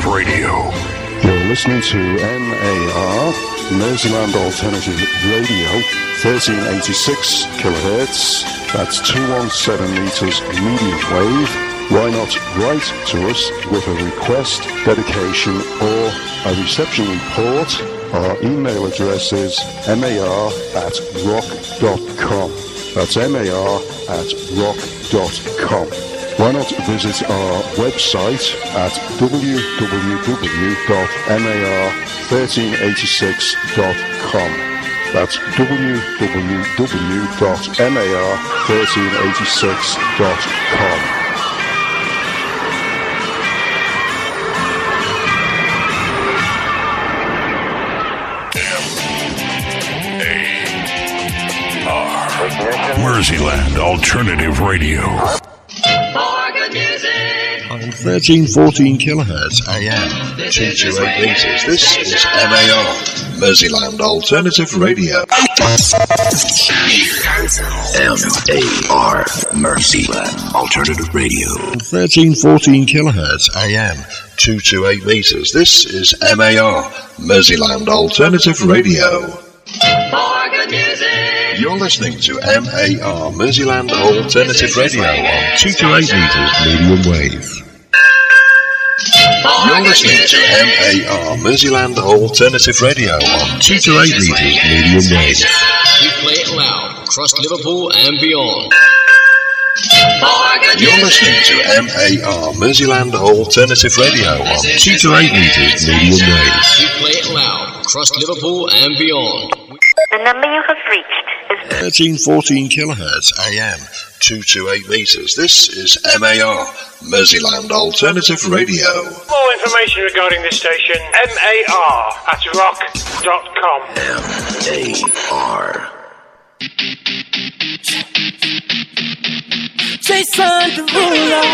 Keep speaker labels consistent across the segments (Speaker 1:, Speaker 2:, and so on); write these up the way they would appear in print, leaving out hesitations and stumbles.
Speaker 1: Alternative Radio.
Speaker 2: You're listening to MAR, Merseyland Alternative Radio, 1386 kilohertz. That's 217 meters medium wave. Why not write to us with a request, dedication, or a reception report? Our email address is mar@rock.com. That's mar@rock.com. Why not visit our website at www.mar1386.com. That's www.mar1386.com.
Speaker 1: Merseyland Alternative Radio.
Speaker 3: On 1314 kilohertz AM, 228 meters. This is MAR, Merseyland Alternative Radio. MAR, Merseyland Alternative Radio. 1314 kilohertz AM, 228 meters. This is MAR, Merseyland Alternative Radio. You're listening to MAR, Merseyland Alternative Radio on 2 to 8 meters medium wave. You're listening to MAR, Merseyland Alternative Radio on 2 to 8 meters medium wave.
Speaker 4: We play it loud across Liverpool and beyond.
Speaker 3: You're listening to MAR, Merseyland Alternative Radio on 2 to 8 meters medium wave.
Speaker 4: We play it loud across Liverpool and beyond.
Speaker 5: The number you have reached is
Speaker 3: 1314 kilohertz AM, 228 meters. This is MAR, Merseyland Alternative Radio.
Speaker 6: More information regarding this station, mar@rock.com.
Speaker 3: MAR.
Speaker 7: Jason Derulo.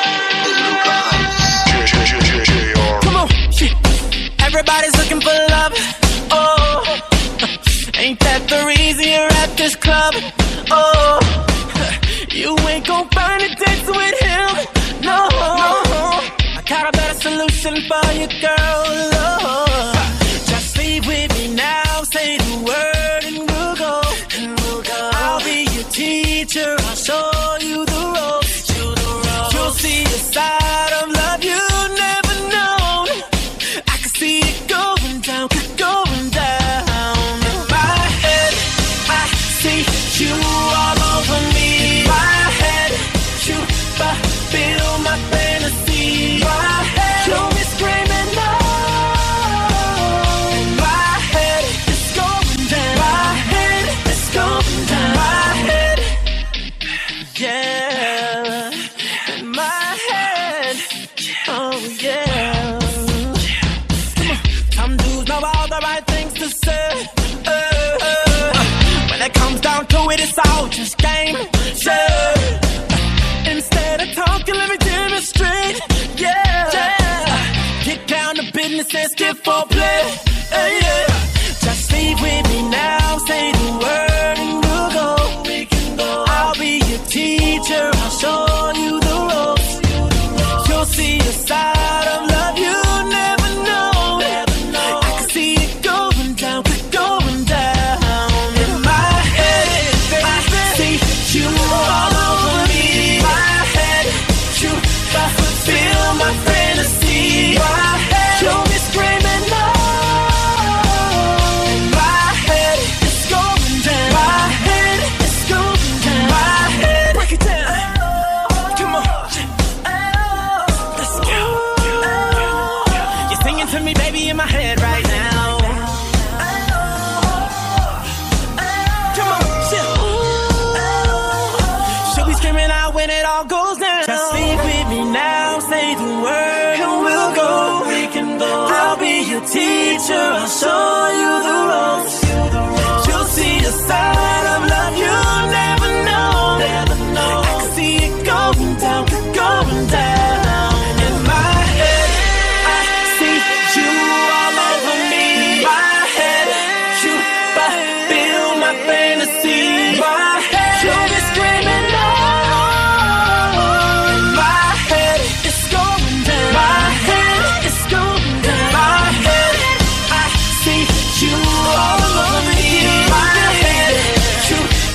Speaker 7: Come on, shit. Everybody's looking for love. Oh, ain't that the reason you're at this club? Oh, you ain't gon' find a date with him. No, I got a better solution for you, girl. Oh, just leave with me now. Say the word and we'll go. I'll be your teacher. I'll show you the ropes. You'll see a side of love you never known. I can see it going down, going down. In my head, I see you all over me. My head, you fulfill my fantasy. My head, show me screaming no. My head, it's going down. My head, it's going down. My head, yeah. In my head, oh yeah. Some dudes know all the right things to say. When it comes down to it, it's all just game. Yeah. Instead of talking, let me demonstrate. Yeah. Get down to business and skip for play. Yeah. Just leave with me now. Say the word and we'll go. I'll be your teacher. I'll show you the ropes. You'll see a side of love you never know. I can see it going down, going down. In my head, I see you all over me. My head, you fulfill my fantasy. My head, show me screaming no. My head, it's going down. My head, it's going down. My head, break it down. Come on, let's go. You're singing to me, baby, in my head right now. Come on, chill. She'll be screaming out when it all goes down. Just leave with me now, say the word and we'll go. I'll be your teacher, I'll show you the ropes. You'll see a side of love you never know. I can see it going down, going down. In my head, I see you all over me. My head, you fulfill my fantasy. My head, show me screaming no. My head, it's going down. My head, it's going down.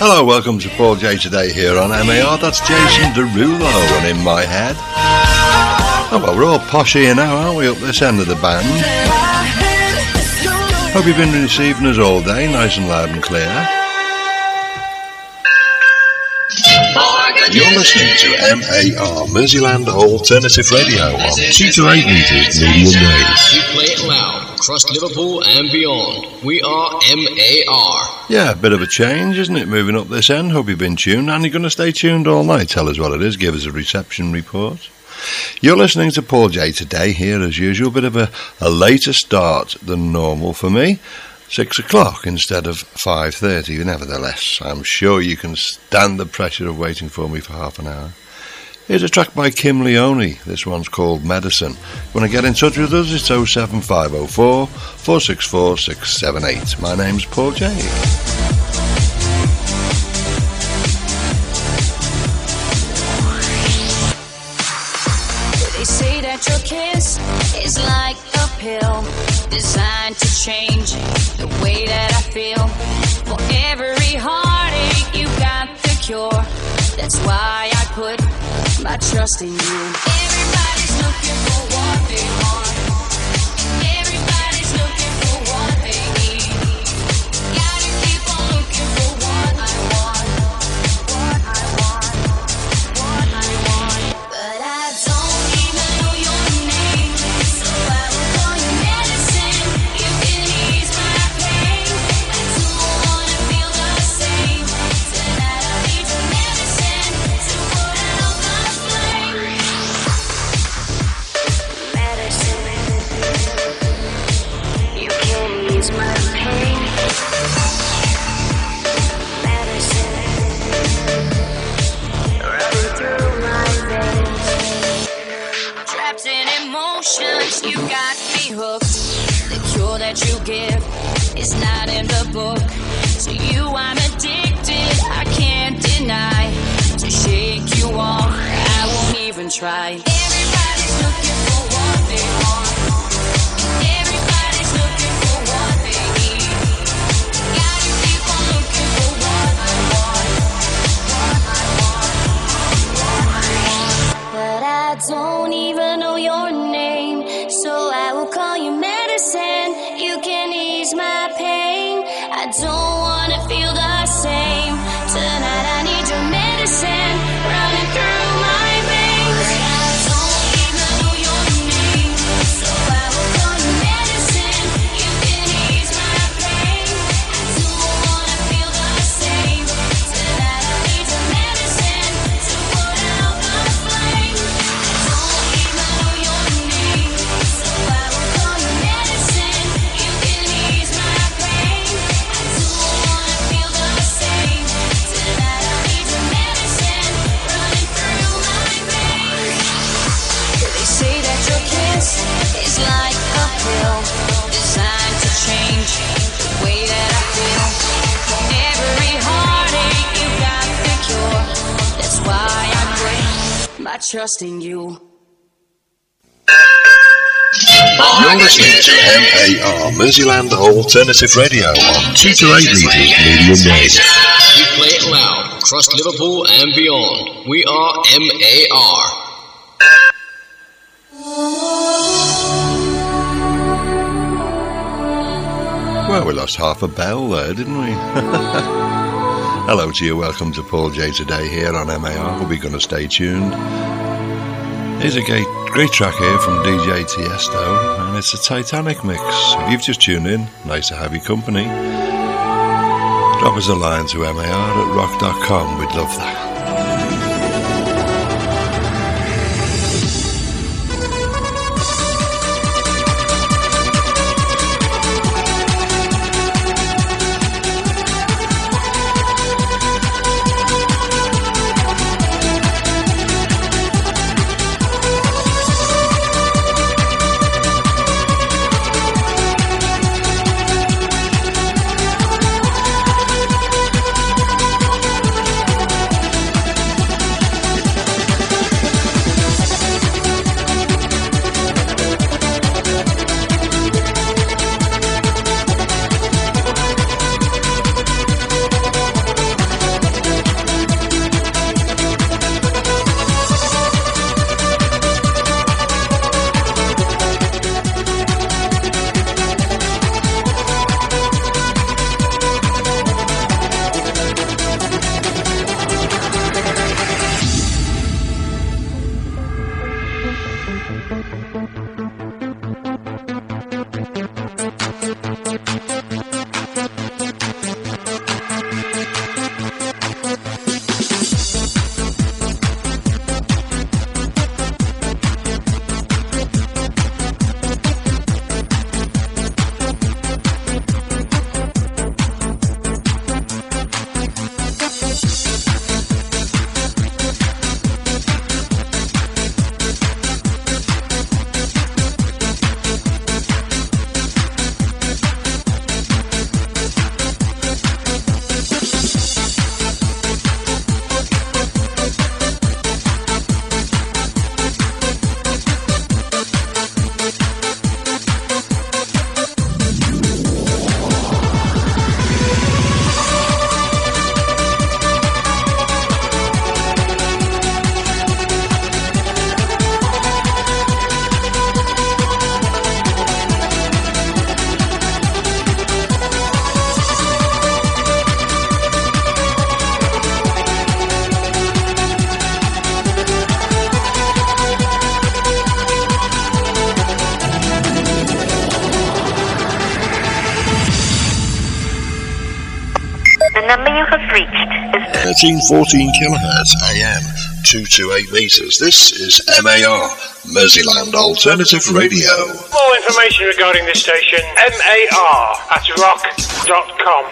Speaker 3: Hello, welcome to Paul J Today here on MAR. That's Jason Derulo and In My Head. Oh well, we're all posh here now, aren't we, up this end of the band? Hope you've been receiving us all day, nice and loud and clear. You're listening to MAR, Merseyland Alternative Radio on 2 to 8 meters medium wave.
Speaker 4: We play it loud across Liverpool and beyond. We are MAR.
Speaker 3: Yeah, a bit of a change, isn't it, moving up this end? Hope you've been tuned. And you're going to stay tuned all night. Tell us what it is, give us a reception report. You're listening to Paul J Today here as usual. Bit of a later start than normal for me. 6 o'clock instead of 5:30. Nevertheless, I'm sure you can stand the pressure of waiting for me for half an hour. Here's a track by Kim Leone. This one's called Medicine. Want to get in touch with us? It's 07504 464 678. My name's Paul J.
Speaker 8: They say that your kiss is like a pill designed to change the way that I feel. For every heartache, you got the cure. That's why I put my trust in you. Everybody's looking for what they want. Everybody's looking for what they need. Gotta keep on looking for what I want. What I want. What I want. But I don't even know your name, so I will call you medicine. You can ease my pain. I don't wanna feel the same. Tonight I need your medicine to put out my flame. Medicine, you can ease my pain. Medicine, running through my veins. Trapped in emotions, you got me hooked. The cure that you give is not in the book. To you I'm addicted, I can't deny. To shake you off, I won't even try. Everybody's looking for what they want. Everybody's looking for what they need. Gotta keep on looking for what I want. What I want. What I want. But I don't even know your name, so I will call you medicine. You can ease my pain. I don't wanna feel the same. Tonight I need your medicine running through my veins. I don't even know your name, so I will call you medicine. You can ease my pain. I don't wanna feel the same. Tonight I need your medicine to put out my flame. I don't even know your name, so I will call you medicine. You can ease my pain. I don't wanna feel the same. Tonight I need your medicine running through my veins. They say that your kiss is like a pill designed to change the way that I feel. For every heartache, you got the cure. That's why I put my trust in you.
Speaker 3: You're listening to MAR, Merseyland Alternative Radio on 2 to 8 meters medium wave.
Speaker 4: We play it loud across Liverpool and beyond. We are MAR.
Speaker 3: Well, we lost half a bell there, didn't we? Hello to you, welcome to Paul J Today here on MAR. We'll be going to stay tuned. Here's a great track here from DJ Tiesto, and it's a Titanic mix. If you've just tuned in, nice to have your company. Drop us a line to mar@rock.com, we'd love that.
Speaker 5: number you have reached is
Speaker 3: 1314 kilohertz AM, 228 meters. This is MAR, Merseyland Alternative Radio.
Speaker 6: More information regarding this station, MAR at rock.com.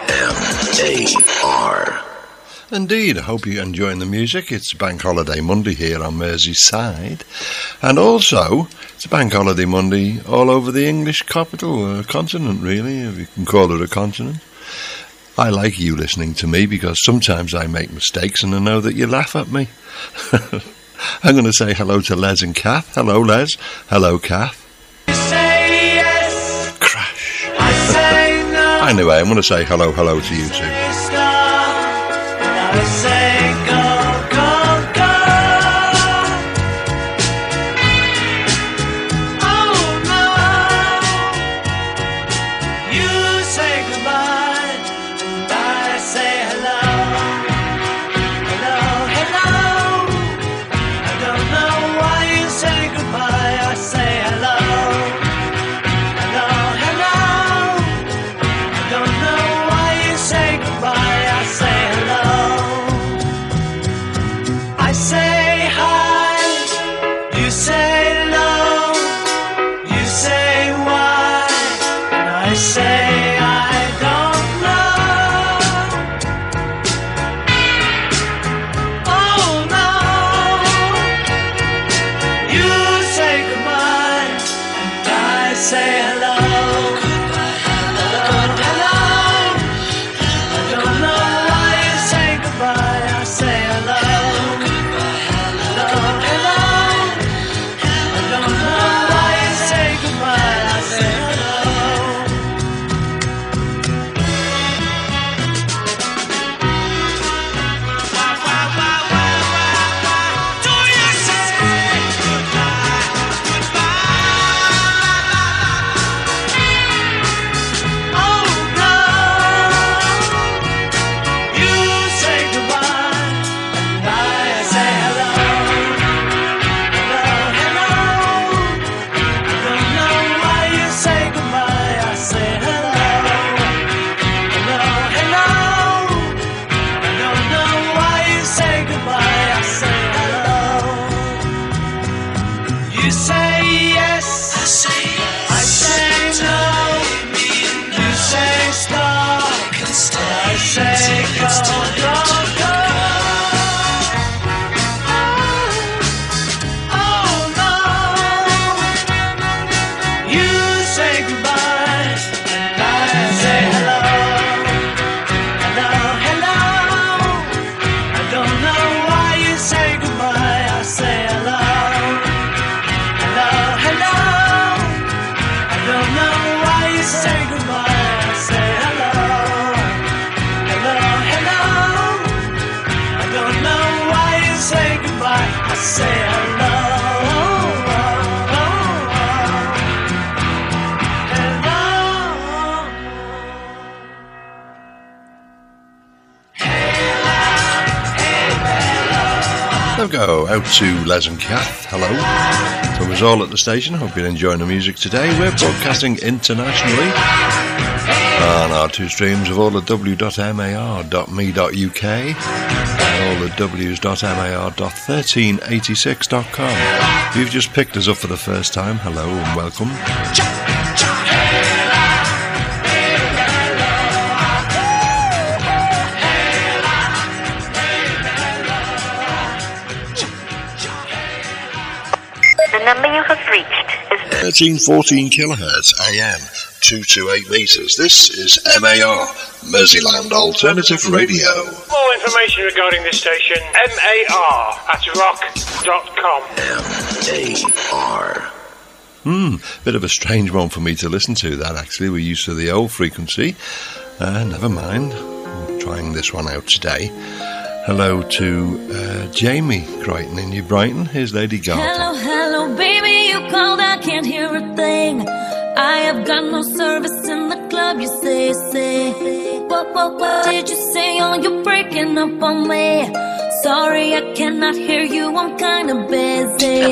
Speaker 3: MAR. Indeed, I hope you're enjoying the music. It's Bank Holiday Monday here on Merseyside. And also, it's Bank Holiday Monday all over the English capital, continent really, if you can call it a continent. I like you listening to me because sometimes I make mistakes and I know that you laugh at me. I'm going to say hello to Les and Kath. Hello, Les. Hello, Kath.
Speaker 7: Say yes.
Speaker 3: Crash.
Speaker 7: I say no.
Speaker 3: Anyway, I'm going to say hello to you too.
Speaker 7: I say go, go, go. Oh no. You say goodbye, and I say hello. Hello, hello. I don't know why you say goodbye, I say hello. Hello, hello. I don't know why you say goodbye, I say hello. I say hi, you say no, you say why, and I say I don't know. Oh no, you say goodbye, and I say hello. Hello, hello. I don't know why you say goodbye, I say hello. Hello, hello. I don't know why you say goodbye, I say hello. Do you say goodbye, goodbye? Oh no, you say goodbye, and I say hello. Hello, hello. I don't know why you say goodbye, I say hello. Hello, hello. I don't know why you say goodbye, I say hello. You say yes, I say no. You say stop, I say go, go, go. Oh no, you say goodbye, and I say hello. Hello, hello. I don't know why you say goodbye, I say hello. Hello, hello. I don't know why you say goodbye, I say hello. Hello, hello. I don't know why you say goodbye, I say hello.
Speaker 3: There we go, out to Les and Kath, hello. From us all at the station, hope you're enjoying the music today. We're broadcasting internationally on our two streams of all at w.mar.me.uk and all at w's.mar.1386.com. If you've just picked us up for the first time, hello and welcome.
Speaker 5: The number you have reached is
Speaker 3: 1314 kilohertz AM, 228 meters. This is MAR, Merseyland Alternative Radio.
Speaker 6: More information regarding this station, MAR at rock.com.
Speaker 3: MAR. Bit of a strange one for me to listen to, that actually. We're used to the old frequency. Never mind. I'm trying this one out today. Hello to Jamie Crichton in New Brighton. Here's Lady Gaga.
Speaker 9: Hello, hello, baby, you called, I can't hear a thing. I have got no service in the club, you say. What did you say? Oh, you're breaking up on me. Sorry, I cannot hear you, I'm kinda busy.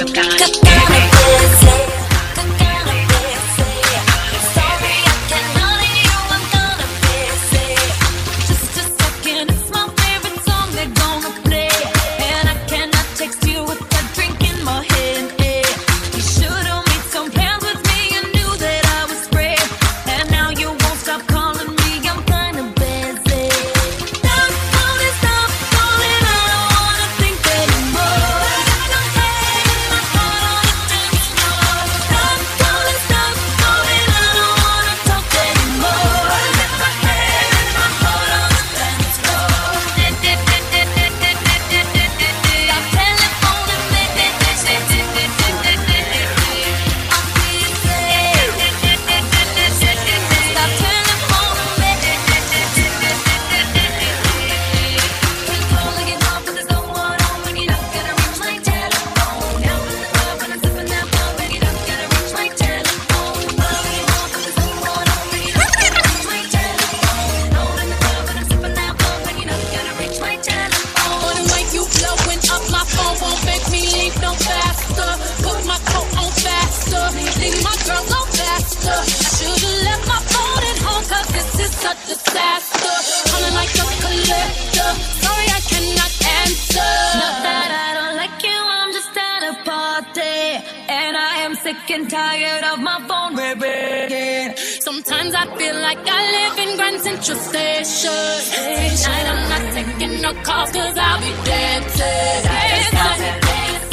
Speaker 10: and tired of my phone ringing. Sometimes I feel like I live in Grand Central Station. Tonight I'm not taking no calls cause I'll be dancing. Tonight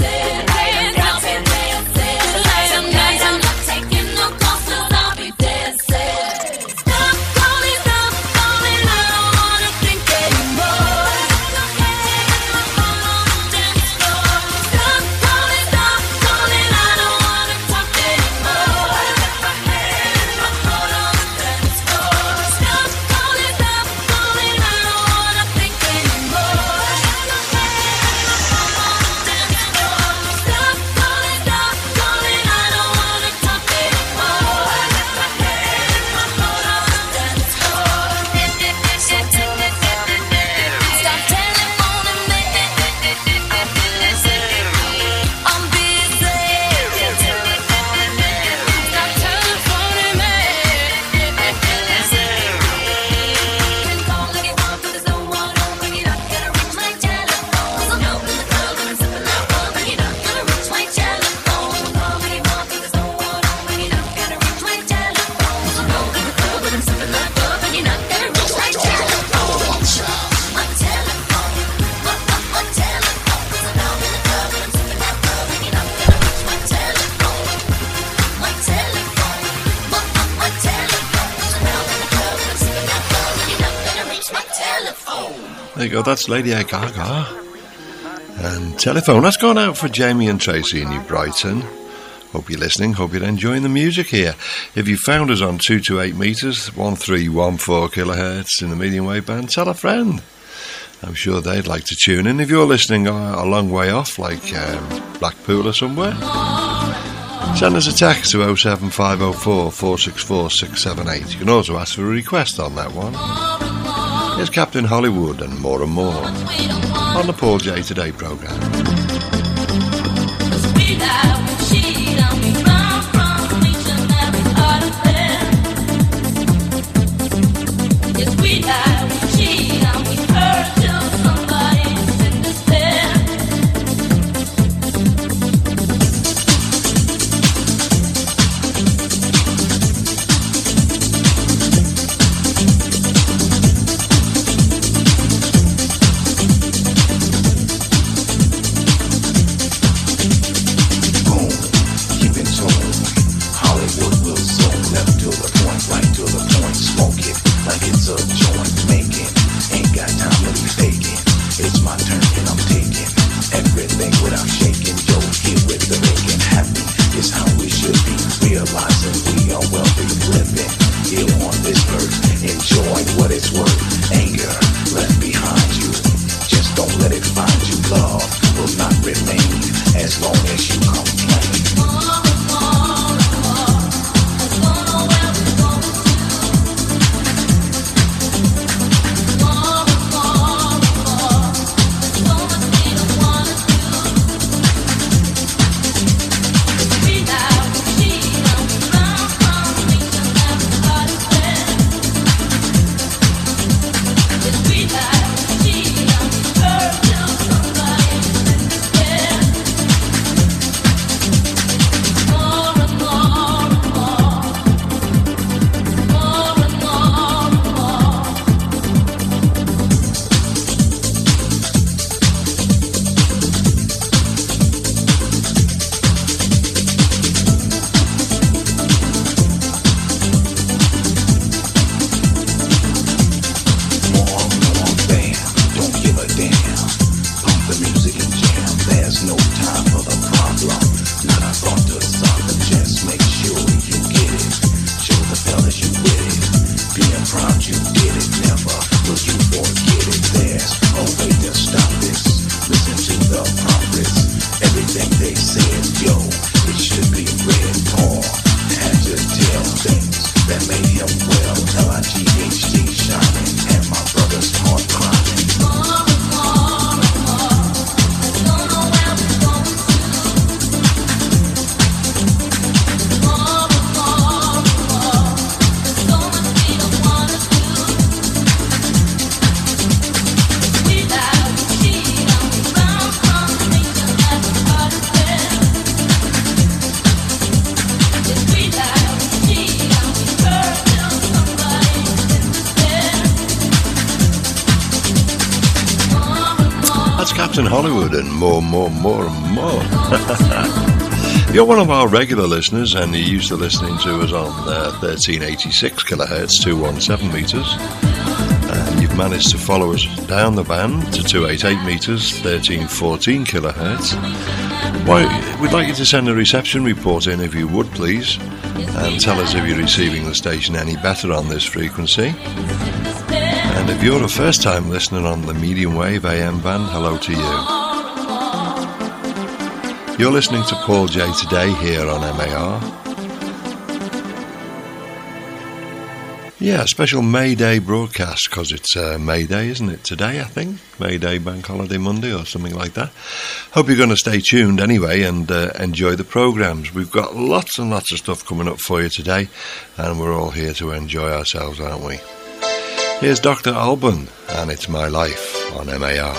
Speaker 10: I'm not taking no calls cause I'll be dancing. Stop calling, I don't wanna think anymore. Stop calling, I don't wanna talk anymore. Stop calling, I don't wanna think anymore. Stop calling, I don't wanna talk anymore. Stop telephoning me. I'm busy. Stop telephoning me. Can call if you want, but there's no one home when you're not gonna reach my telephone. I'm out in the club and I'm sipping that rum when you're not gonna reach my telephone. Call if you want, but there's no one home when you're not gonna reach my telephone. I'm out in the club and I'm sipping that rum when you're not gonna reach my telephone. My telephone, my telephone. I'm out in the club and I'm sipping that rum when you're not gonna reach my telephone. My telephone, my telephone. I'm out in the club and I'm sipping that rum when you're not gonna reach my telephone.
Speaker 3: There you go, that's Lady Gaga. And telephone, that's gone out for Jamie and Tracy in New Brighton. Hope you're listening, hope you're enjoying the music here. If you found us on 228 metres, 1314 kilohertz in the medium wave band, tell a friend. I'm sure they'd like to tune in. If you're listening a long way off, like Blackpool or somewhere, send us a text to 07504 464 678. You can also ask for a request on that one. Here's Captain Hollywood and more on the Paul J Today programme. Hollywood and more. You're one of our regular listeners and you're used to listening to us on 1386 kilohertz, 217 metres. And you've managed to follow us down the band to 288 metres, 1314 kilohertz. We'd like you to send a reception report in if you would, please, and tell us if you're receiving the station any better on this frequency. And if you're a first-time listener on the medium wave AM band, hello to you. You're listening to Paul J Today here on MAR. Yeah, a special May Day broadcast because it's May Day, isn't it? Today, I think. May Day Bank Holiday Monday or something like that. Hope you're going to stay tuned anyway and enjoy the programmes. We've got lots and lots of stuff coming up for you today and we're all here to enjoy ourselves, aren't we? Here's Dr. Alban, and It's My Life on MAR.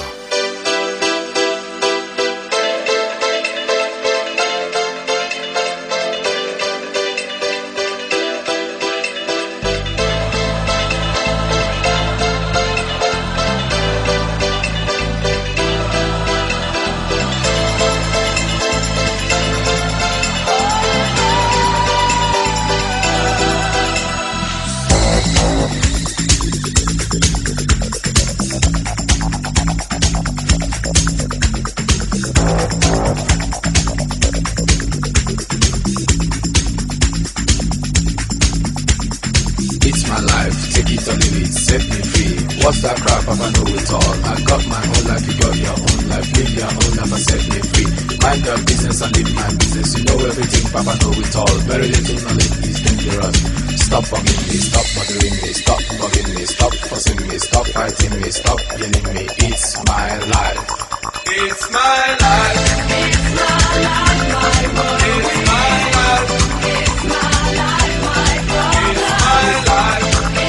Speaker 11: What's that crap? I know it all. I got my own life, you got your own life. Live your own life and set me free. Mind your business and live my business. You know everything, Papa know it all. Very little knowledge is dangerous. Stop bugging me, stop bothering me, stop bugging me, stop fussing me, stop fighting me, stop yelling me. It's my life. It's my life. It's my life, my brother. It's my life. It's my life, my brother. It's my life.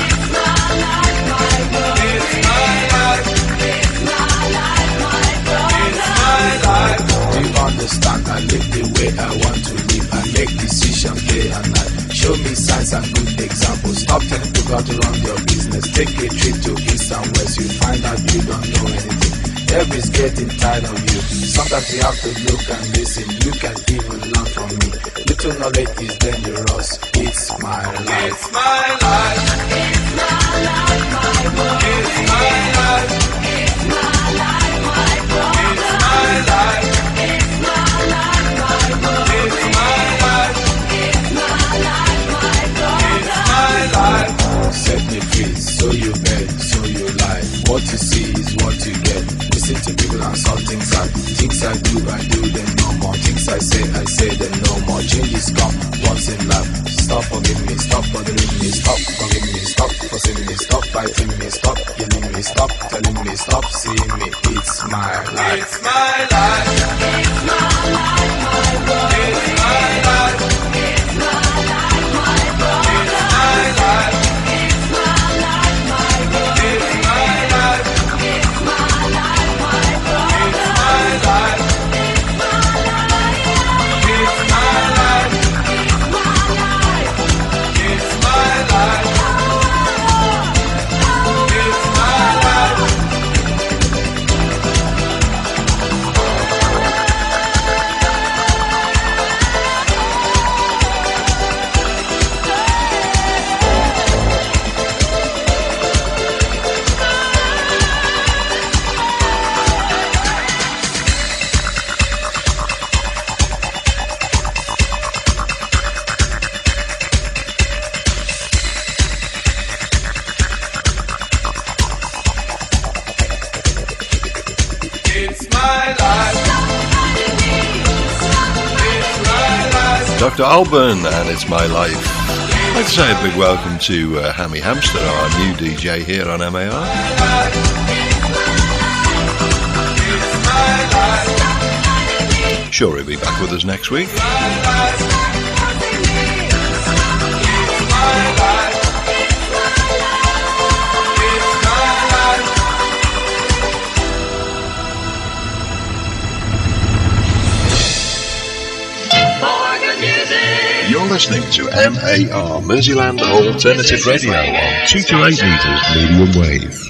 Speaker 11: Understand, I live the way I want to live. I make decisions day and night. Show me signs and good examples. Stop telling people to run your business. Take a trip to east and west. You find out you don't know anything. Everybody's getting tired of you. Sometimes you have to look and listen. You can even learn from me. Little knowledge is dangerous. It's my life. It's my life. It's my life, my brother. It's my life. It's my life, my brother. It's my life. Set me free, so you beg, so you lie. What you see is what you get. Listen to people and saw things I do them no more.
Speaker 3: Dr. Alban, and It's My Life. I'd like to say a big welcome to Hammy Hamster, our new DJ here on MAR. Sure, he'll be back with us next week. You're listening to MAR, Merseyland Alternative Radio, on 2 to 8 meters medium wave.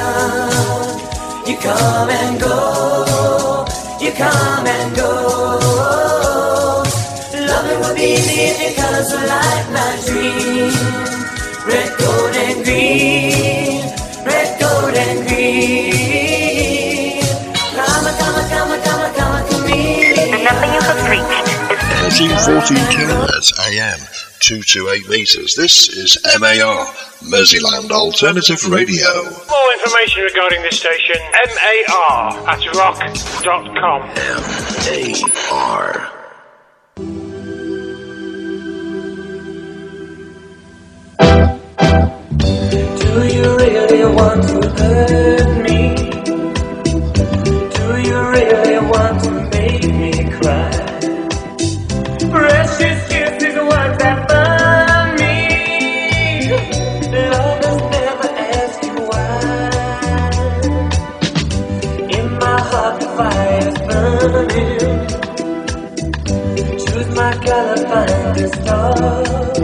Speaker 7: Come and go, you come and go. beneath the colors of light, my dream. Red, gold, and green. Red, gold, and green. Come, come, come, come, come, chameleon.
Speaker 5: The number you have reached is
Speaker 3: 14 kilohertz AM, 228 meters. This is MAR, Merseyland Alternative Radio.
Speaker 6: More information regarding this station, MAR at rock.com.
Speaker 3: MAR.
Speaker 7: Do you really want to hurt me? Do you really want to make me cry? Precious kisses, words that burn me. Lovers never ask you why. In my heart the fire's burning. Choose my color, find a star.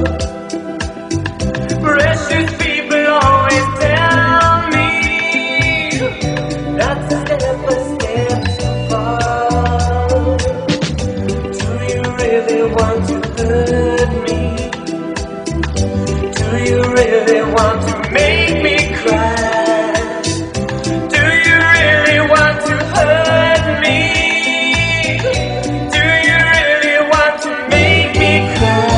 Speaker 7: Precious people always tell me not to step a step too far. Do you really want to hurt me? Do you really want to make me cry? Do you really want to hurt me? Do you really want to make me cry?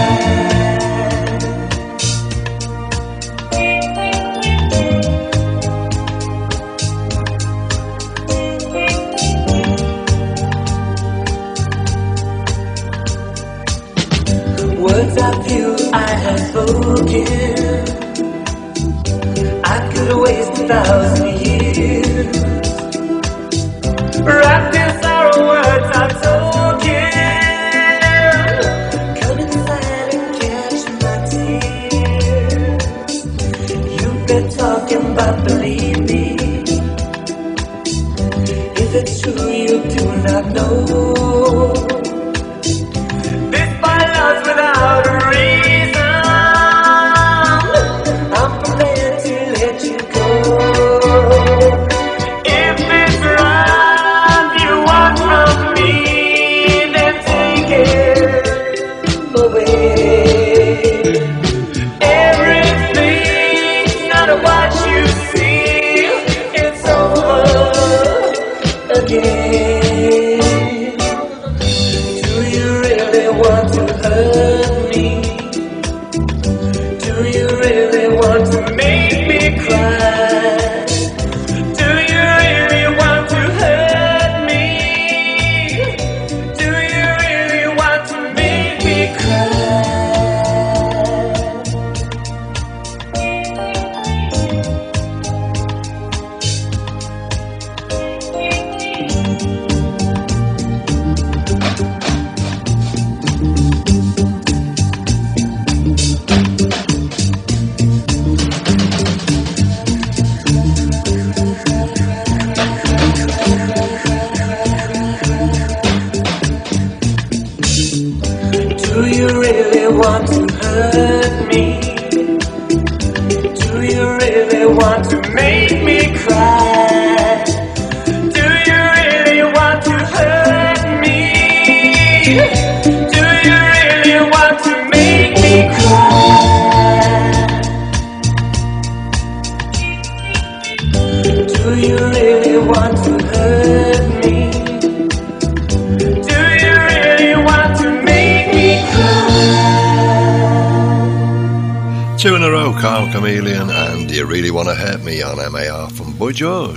Speaker 7: Words of you I have spoken, I could waste 1,000 years. Wrapped in sorrow, words are token. Come inside and catch my tears. You've been talking, but believe me, if it's true you do not know. Without a reason, I'm prepared to let you go. If it's right you want from me, then take it away. Everything's not what you see, it's over again. Do you really want to hurt me? Do you really want to make me cry? Do you really want to hurt me? Do you really want to make me cry? Do you really want to hurt me? Do you really want to make me cry? Do you really want to hurt me? Do you really want to make me cry? Do you really want to hurt me? Do you really want to make me cry?
Speaker 3: 2 in a row, Carl Chameleon and Do You Really Want to Hurt Me on MAR from Boy George.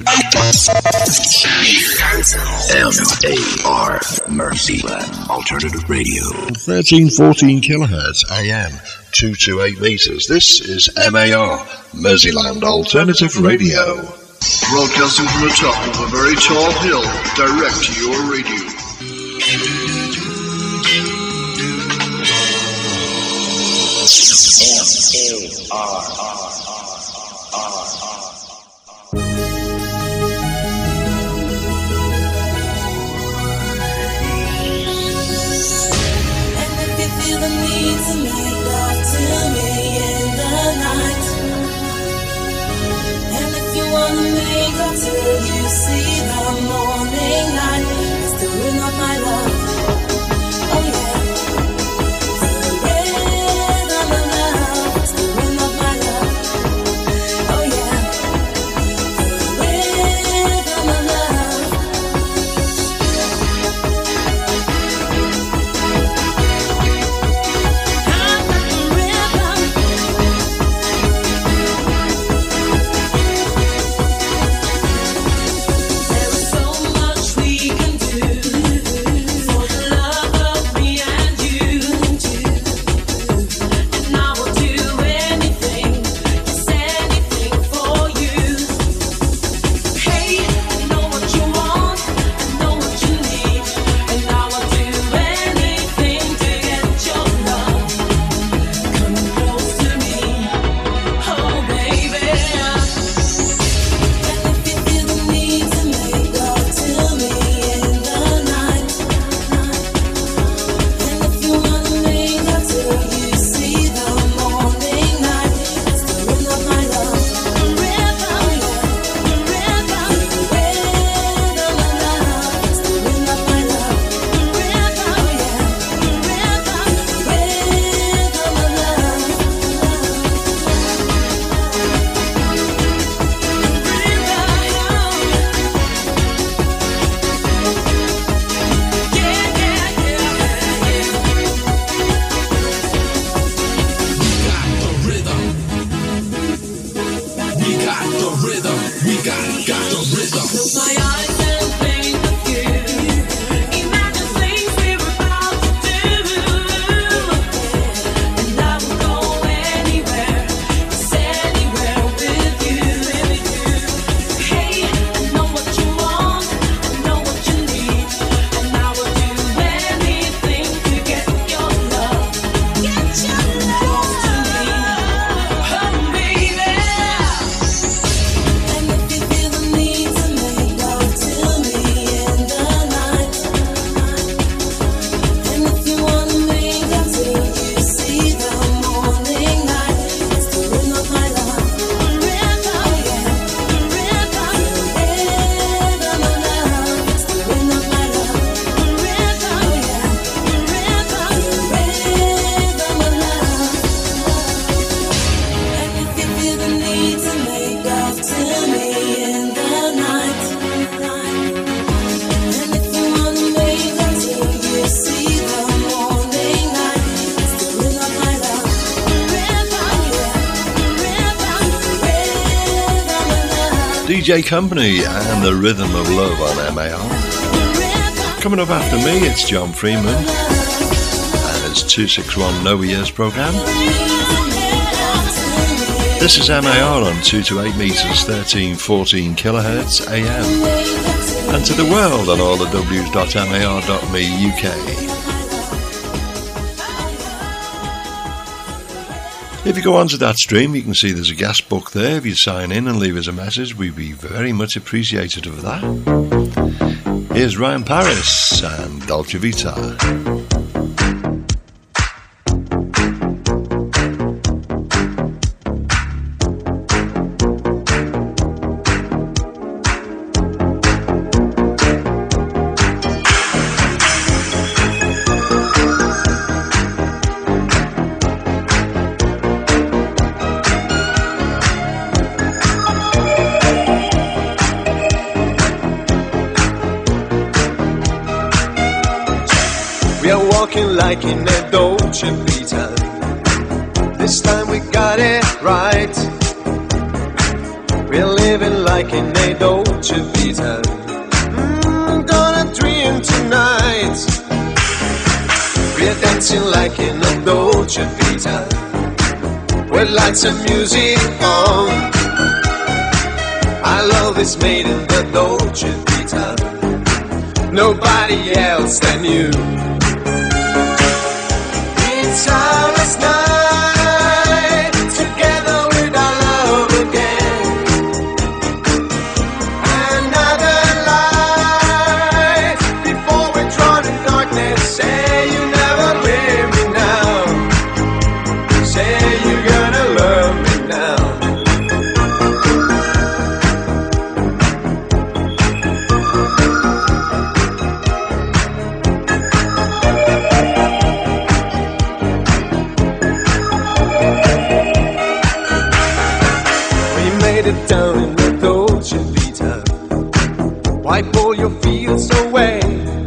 Speaker 3: MAR, Merseyland Alternative Radio. 1314 kilohertz AM, 228 meters. This is MAR, Merseyland Alternative Radio.
Speaker 12: Broadcasting from the top of a very tall hill, direct to your radio.
Speaker 10: And if you feel the need to make love to me in the night, and if you wanna make love till you see the morning light, it's doing up my love. Oh yeah.
Speaker 3: CJ Company and The Rhythm of Love on MAR. Coming up after me, it's John Freeman and his 261 Nova Years programme. This is MAR on 2 to 8 metres, 1314 kilohertz AM. And to the world on all the w's.mar.me UK. If you go onto that stream, you can see there's a guest book there. If you sign in and leave us a message, we'd be very much appreciative of that. Here's Ryan Paris and Dolce Vita.
Speaker 13: Like in a Dolce Vita, this time we got it right. We're living like in a Dolce Vita. Gonna dream tonight. We're dancing like in a Dolce Vita, with lights and music on. Our love is made in the Dolce Vita, nobody else than you. It's our last night, together with our love again. Another light, before we're drawn in darkness. Say you never leave me now. Say you're gonna love me now. Down in the Dolce Vita, wipe all your fears away.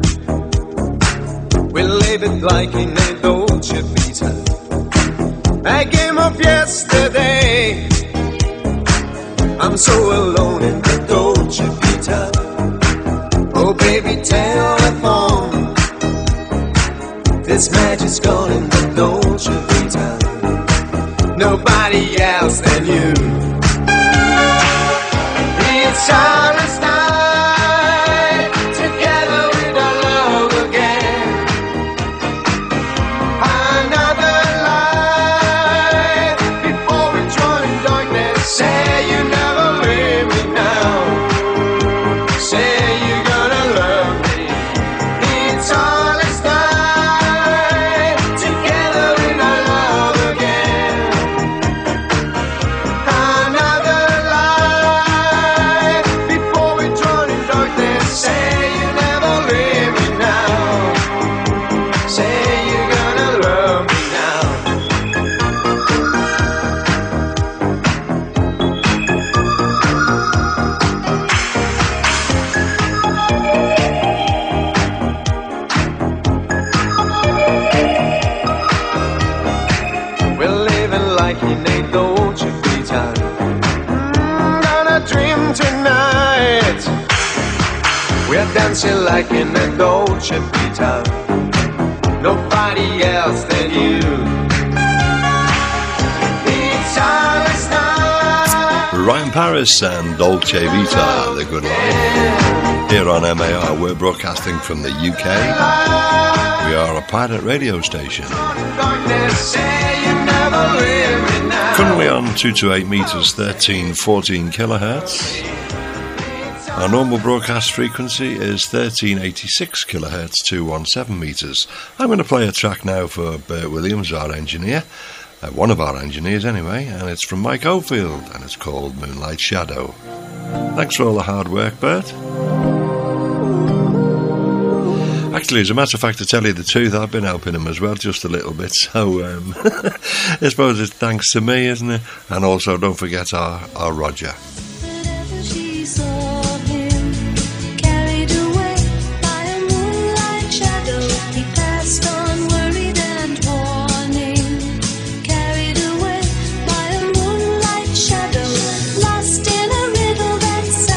Speaker 13: We live it like in a Dolce Vita, a game of yesterday. I'm so alone in the Dolce Vita. Oh baby, telephone, this magic's gone in the Dolce Vita, nobody else than you. It's our last night, together with our love again. Another light, before we drown in darkness. Say you never leave me now. Say you're gonna love me. It's our last night, together with our love again. Another light, before we drown in darkness. Say you never leave me now. Say you're gonna love me now. We're living like in a Dolce Vita. Gonna dream tonight. We're dancing like in a Dolce Vita, nobody else than you. It's our last night.
Speaker 3: Ryan Paris and Dolce Vita, The Good Life. Here on MAR, we're broadcasting from the UK. We are a pirate radio station. Currently on 2 to 8 metres, 1314 kilohertz. Our normal broadcast frequency is 1386 kilohertz, 217 metres. I'm going to play a track now for Bert Williams, our engineer. One of our engineers anyway, and it's from Mike Oldfield, and it's called Moonlight Shadow. Thanks for all the hard work, Bert. Actually, as a matter of fact, to tell you the truth, I've been helping him as well, just a little bit, so I suppose it's thanks to me, isn't it? And also, don't forget our Roger.
Speaker 9: She saw him carried away by a moonlight shadow. He passed on worried and warning, carried away by a moonlight shadow, lost in a riddle that's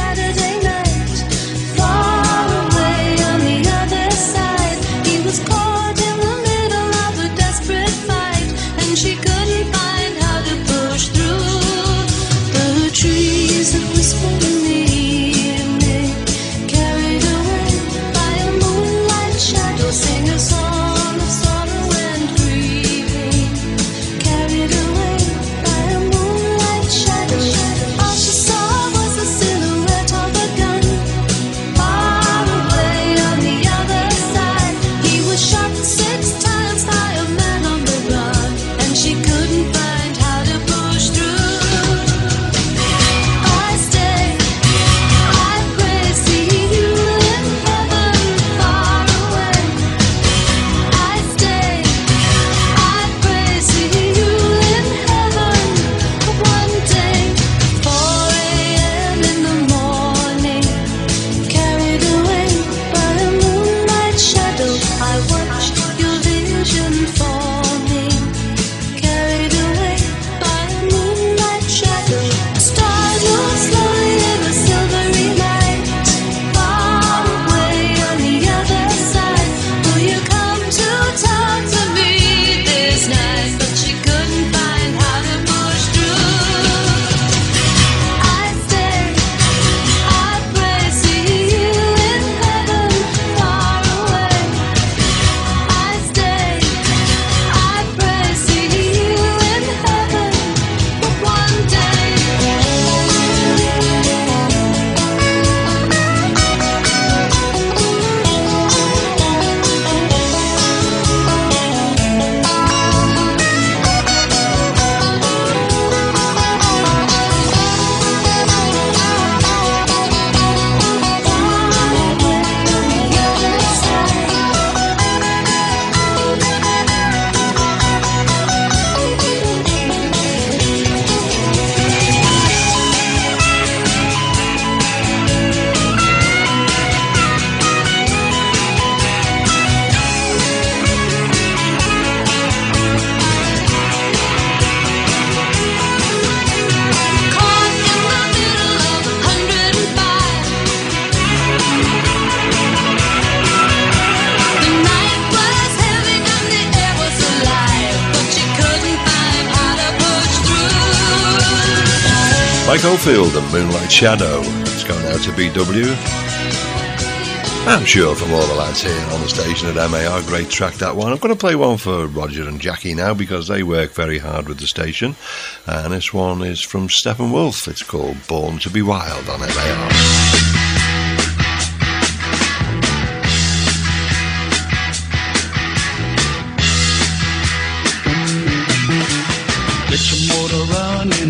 Speaker 3: Mike Oldfield and Moonlight Shadow. It's going out to BW. I'm sure from all the lads here on the station at MAR, great track that one. I'm going to play one for Roger and Jackie now because they work very hard with the station. And this one is from Steppenwolf. It's called Born to be Wild on MAR.
Speaker 14: Get your motor running,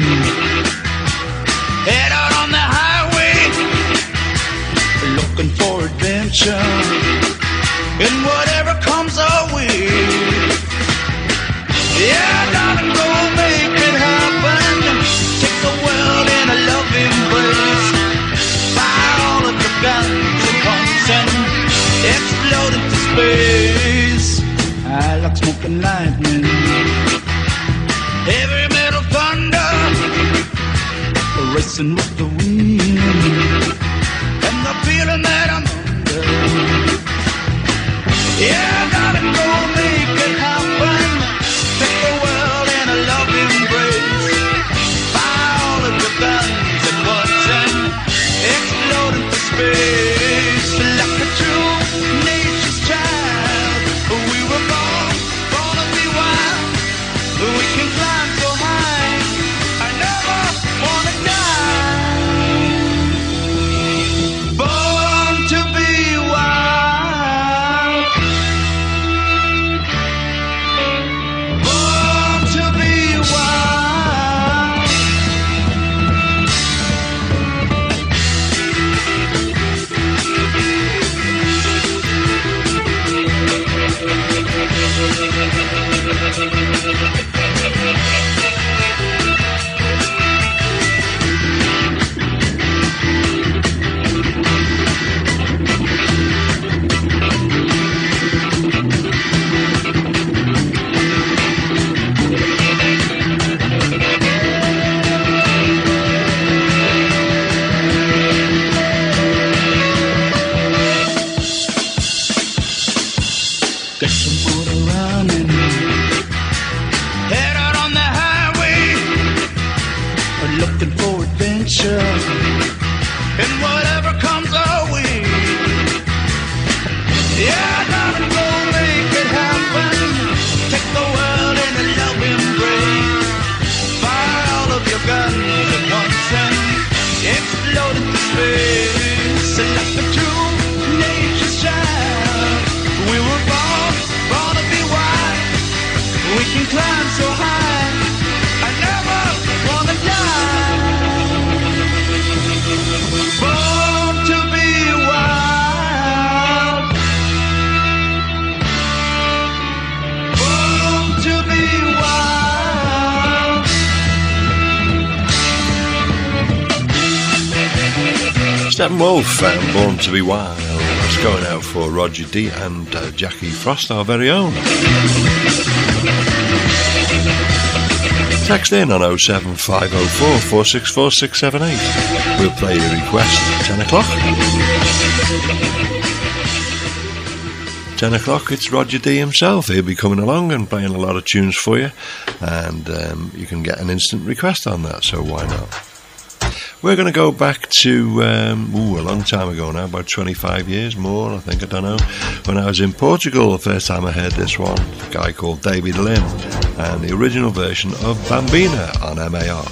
Speaker 14: head out on the highway, looking for adventure, and whatever comes our way. Yeah, darling, go make it happen. Take the world in a loving embrace. Fire all of your guns at once and explode into space. I like smoking lightning, heavy metal thunder, racing with the wind, and the feeling that I'm under. Yeah, darling, go make it happen. Take the world in a loving embrace. Fire all of your guns at once and explode into space. Like a true nature's child, we were born to be wild. We can climb so high, I never wanna die. Born to be wild. Born to be wild. Get your motor running, head out on the highway, looking for adventure, and whatever comes our way. Yeah, darling, go make it happen. Take the world in a loving embrace. Fire all of your guns at once and explode into space. Like a true nature's child, we were born to be wild. We can climb so high, I never wanna die. Born to be wild. Born to be wild.
Speaker 3: Steppenwolf and Born to be Wild. It's going out for Roger D and Jackie Frost, our very own. Text in on 07504 464 678. We'll play your request at 10 o'clock. 10 o'clock, it's Roger D himself. He'll be coming along and playing a lot of tunes for you, and you can get an instant request on that, so why not? We're going to go back to a long time ago now, about 25 years more, I think, I don't know. When I was in Portugal, the first time I heard this one, a guy called David Lim, and the original version of Bambina on MAR.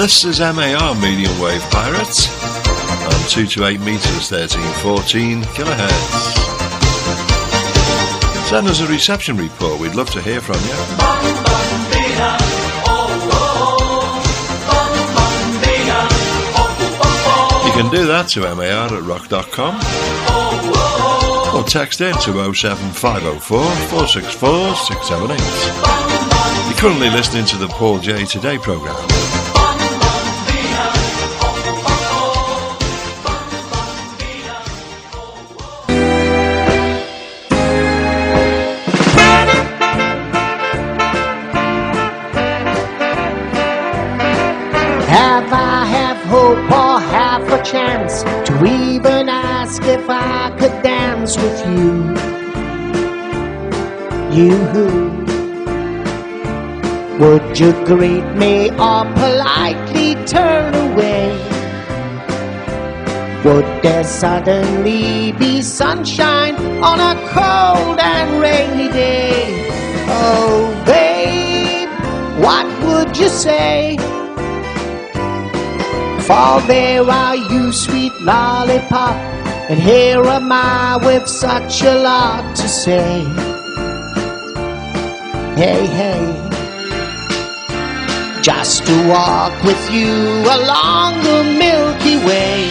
Speaker 3: This is MAR Medium Wave Pirates on 2 to 8 metres, 1314 kilohertz. Send us a reception report, we'd love to hear from you. You can do that to mar@rock.com or text in to 07504 464 678. You're currently listening to the Paul J. Today programme.
Speaker 15: Have I have hope or have a chance to even ask if I could dance with you? You who would you greet me or politely turn away? Would there suddenly be sunshine on a cold and rainy day? Oh babe, what would you say? For there are you, sweet lollipop, and here am I with such a lot to say. Hey, hey, just to walk with you along the Milky Way,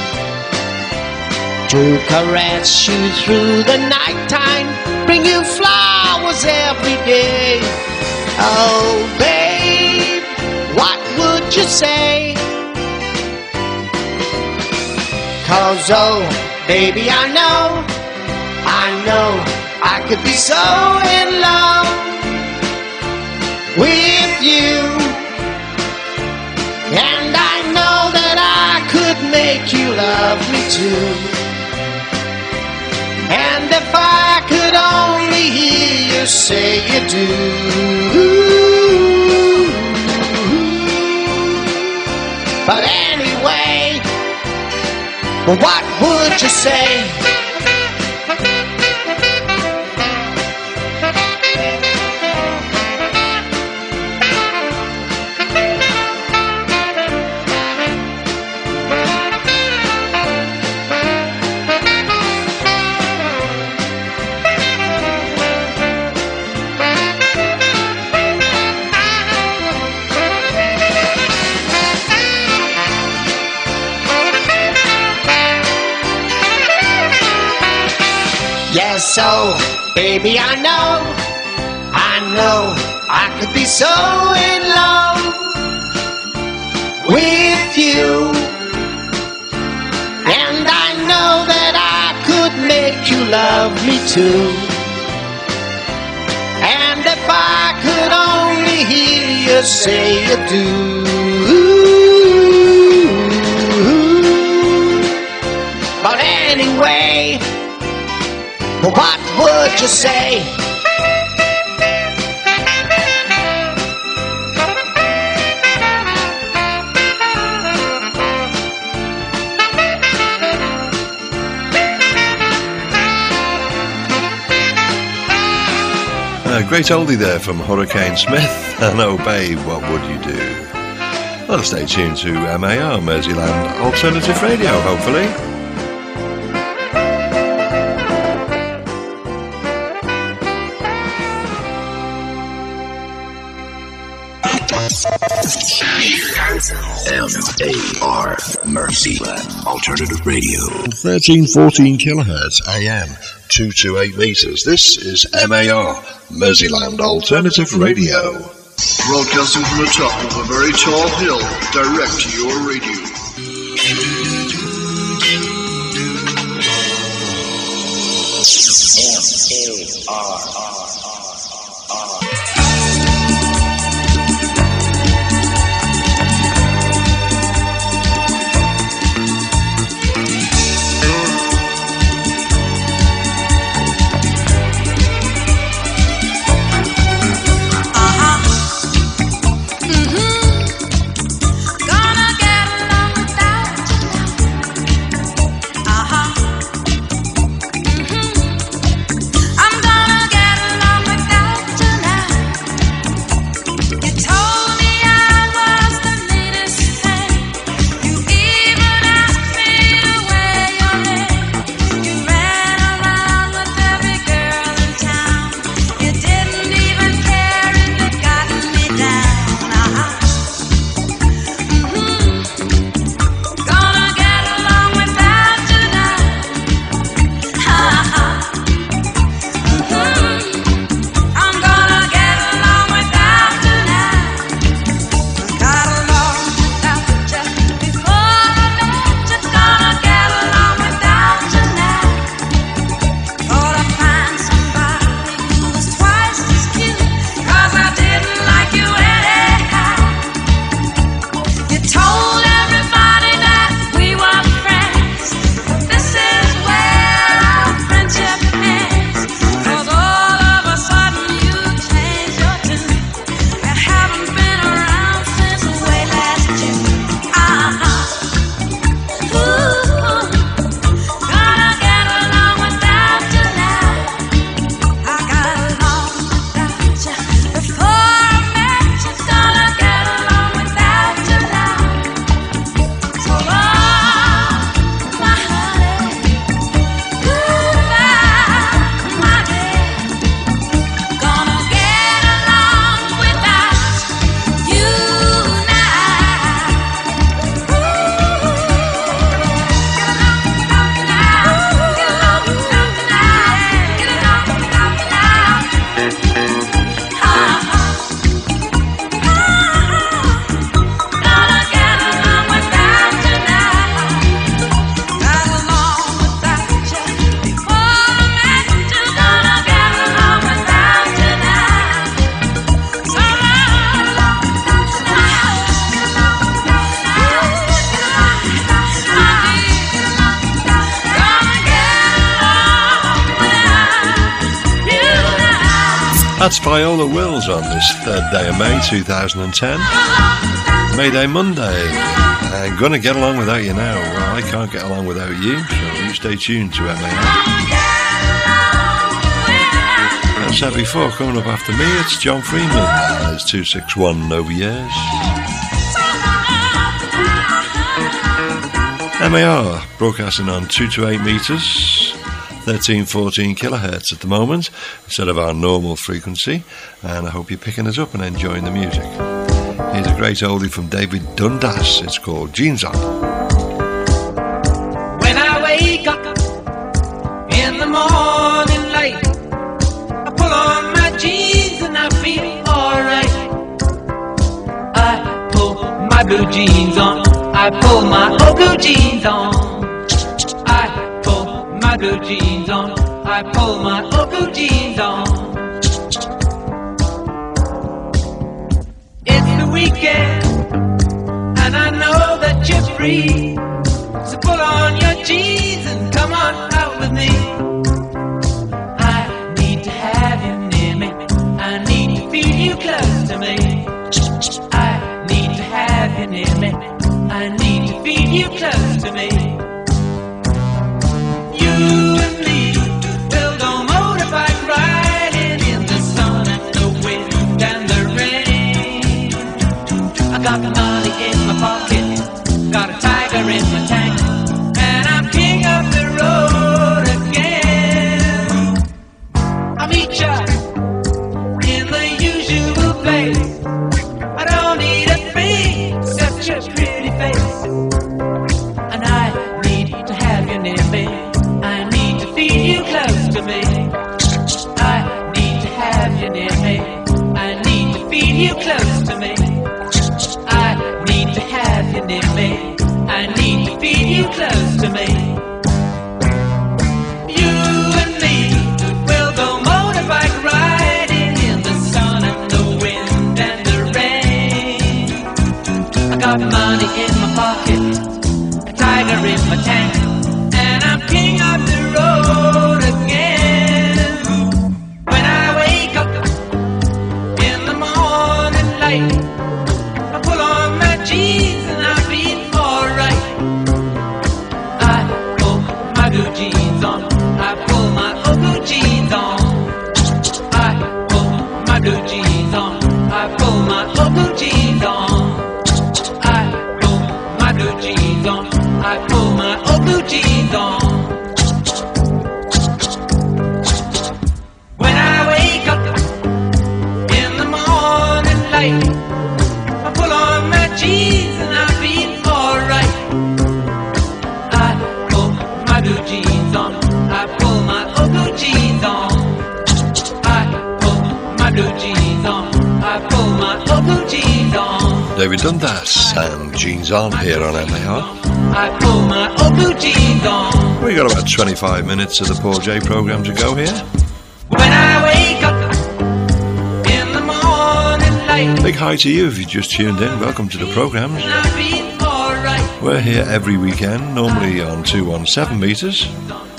Speaker 15: to caress you through the nighttime, bring you flowers every day. Oh, babe, what would you say? 'Cause oh, baby, I know I could be so in love with you, and I know that I could make you love me too. And if I could only hear you say you do. But anyway, what would you say? Yes, so, baby, I know I could be so in love with you, and I know that I could make you love me too. And if I could only hear you say you do. But anyway, what would you say?
Speaker 3: A great oldie there from Hurricane Smith. And oh babe, what would you do? Well, stay tuned to MAR, Merseyland Alternative Radio, hopefully.
Speaker 1: MAR, Merseyland Alternative Radio.
Speaker 3: 1314 kilohertz AM, 2 to 8 meters. This is MAR, Merseyland Alternative Radio.
Speaker 12: Broadcasting from the top of a very tall hill, direct to your radio.
Speaker 7: MAR.
Speaker 10: I'm gonna get along.
Speaker 3: That's Viola Wills on this 3rd day of May 2010. May Day Monday. I'm going to get along without you now. Well, I can't get along without you, so you stay tuned to MAR. As I said before, coming up after me, it's John Freeman. It's 261 Over Years. MAR, broadcasting on 2 to 8 metres, 1314 kilohertz at the moment, instead of our normal frequency, and I hope you're picking us up and enjoying the music. Here's a great oldie from David Dundas. It's called Jeans On.
Speaker 16: When I wake up in the morning light, I pull on my jeans and I feel alright. I pull my blue jeans on, I pull my old blue jeans on. I pull my blue jeans on, I pull my old blue jeans on. Weekend, and I know that you're free, so pull on your jeans and come on out with me. I need to have you near me, I need to feel you close to me. I need to have you near me, I need to feel you close to me. You and me will go motorbike riding in the sun and the wind and the rain. I got the money in my pocket, got a tiger in my tank, and I'm king of the road again. I'll meet ya in the usual place. I don't need a thing except your pretty face. And I need to have you near me, I need to feel you close to me. I need to have you near me, I need to feel you close to me. Have you near me, I need to feel you close to me. You and me will go motorbike riding in the sun and the wind and the rain. I got money in my pocket, a tiger in my tank, and I'm king of the road again. When I wake up in the morning light, I pull on my jeans and I feel alright. I pull my blue jeans on, I pull my old blue jeans on. I pull my blue jeans on, I pull my old blue jeans on. I pull my blue jeans on, I pull my old blue jeans on. When I wake up in the morning light, I pull on my jeans and I feel alright. I pull my blue jeans on, I pull my old blue jeans on. I pull my blue jeans on, I pull my old blue jeans on.
Speaker 3: David Dundas and Jeans On here on MAR.
Speaker 16: I pull my old blue jeans on.
Speaker 3: We got about 25 minutes of the Paul J programme to go here.
Speaker 16: When I wake up in the morning light.
Speaker 3: Big hi to you if you just tuned in. Welcome to the programmes. We're here every weekend, normally on 217 metres,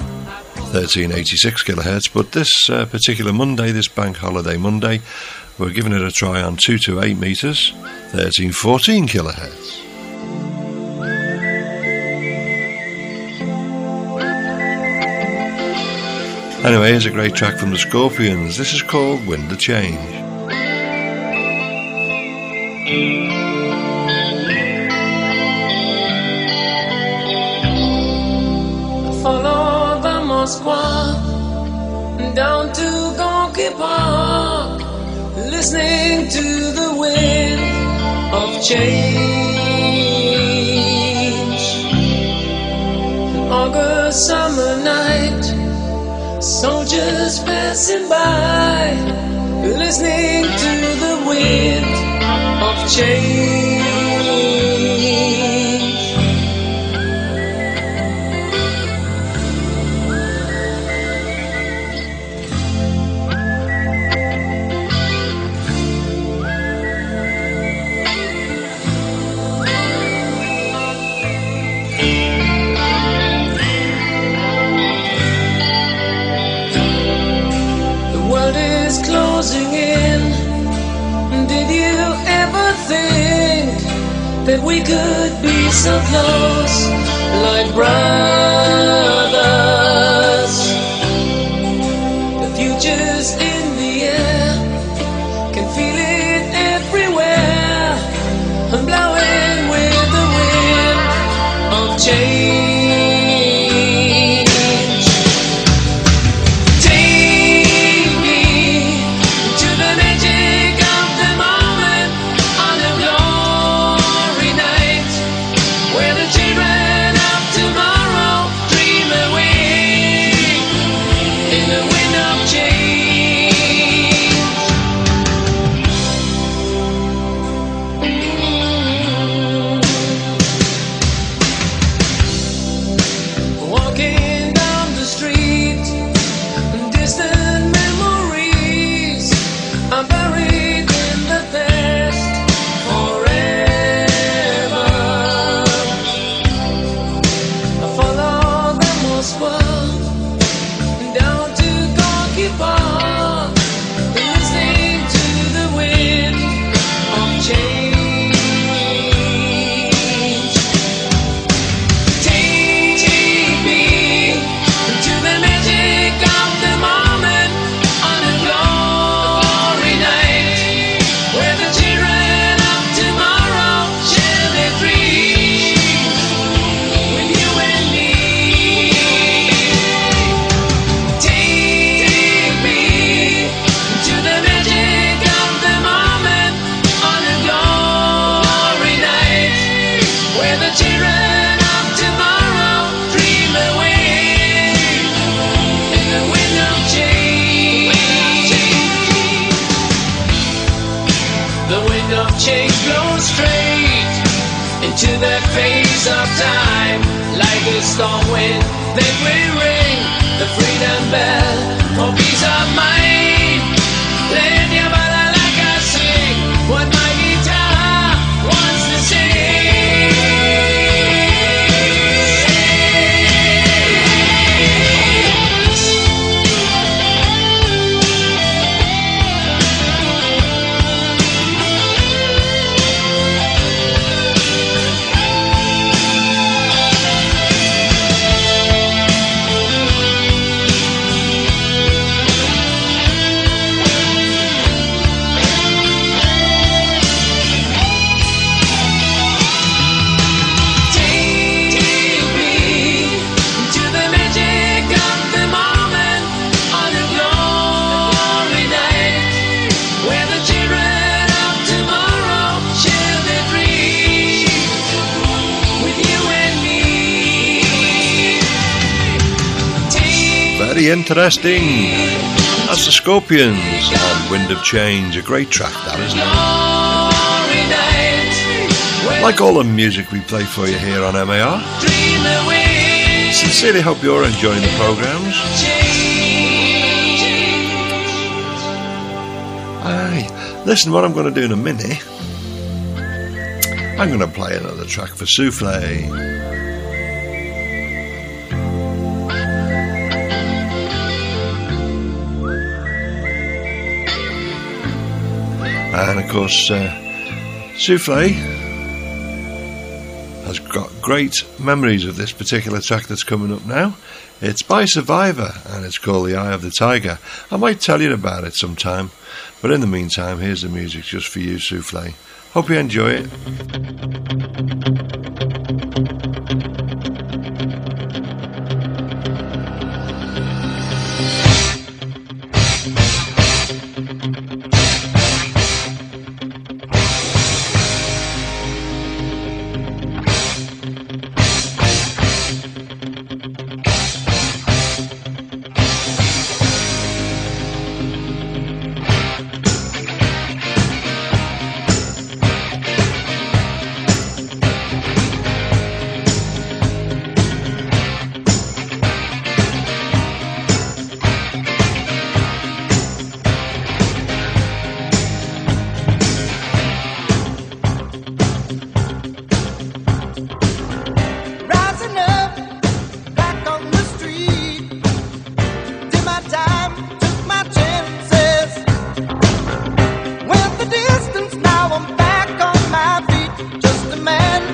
Speaker 3: 1386 kilohertz, but this particular Monday, this bank holiday Monday, we're giving it a try on 2 to 8 metres, 1314 kilohertz. Anyway, here's a great track from the Scorpions. This is called Wind the Change.
Speaker 17: Follow the Moskva down to Gonky Park, listening to the wind of change. An August summer night, soldiers passing by, listening to the wind of change. The world is closing in we could be so close, like brothers. The future's in the air, can feel it everywhere. I'm blowing with the wind of change. Take me to the magic of the moment on a glory night, where the children of tomorrow dream away in the wind of change. Walking down the street, distant memories are buried in the past forever. I follow the Moskva down to Gorky Park, listening to the wind of change. Take me to the magic of the moment on a glory night, where the children of tomorrow share their dreams with you and me. Take me to the magic of the moment on a glory night, where the children of tomorrow dream away in the wind of change. The wind of change blows straight into that phase of time, like a storm wind that will ring the freedom bell for peace of mind. Let your balalaika sing what my guitar wants to Take me to the magic of the moment on a glory night, where the children of tomorrow share their dreams with you and me.
Speaker 3: Very interesting. That's the Scorpions on Wind of Change. A great track, that, isn't it? Like all the music we play for you here on MAR. Sincerely hope you're enjoying the programmes. Aye. Listen, what I'm going to do in a minute, I'm going to play another track for Souffle. And of course, Souffle has got great memories of this particular track that's coming up now. It's by Survivor and it's called The Eye of the Tiger. I might tell you about it sometime, but in the meantime, here's the music just for you, Souffle. Hope you enjoy it.
Speaker 18: man